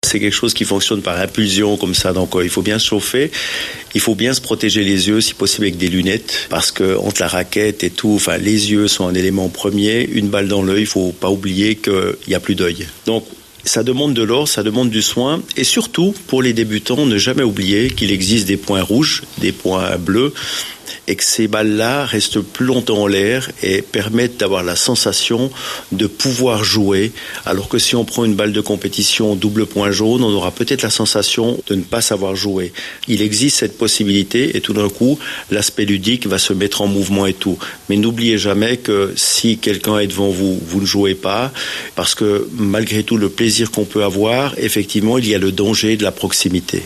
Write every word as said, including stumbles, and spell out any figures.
c'est quelque chose qui fonctionne par impulsion comme ça, donc euh, il faut bien se chauffer. Il faut bien se protéger les yeux, si possible avec des lunettes, parce que entre la raquette et tout, enfin les yeux sont un élément premier. Une balle dans l'œil, il faut pas oublier qu'il n'y a plus d'œil. Donc ça demande de l'or, ça demande du soin, et surtout pour les débutants, ne jamais oublier qu'il existe des points rouges, des points bleus, et que ces balles-là restent plus longtemps en l'air et permettent d'avoir la sensation de pouvoir jouer, alors que si on prend une balle de compétition double point jaune, on aura peut-être la sensation de ne pas savoir jouer. Il existe cette possibilité et tout d'un coup, l'aspect ludique va se mettre en mouvement et tout. Mais n'oubliez jamais que si quelqu'un est devant vous, vous ne jouez pas, parce que malgré tout le plaisir qu'on peut avoir, effectivement, il y a le danger de la proximité.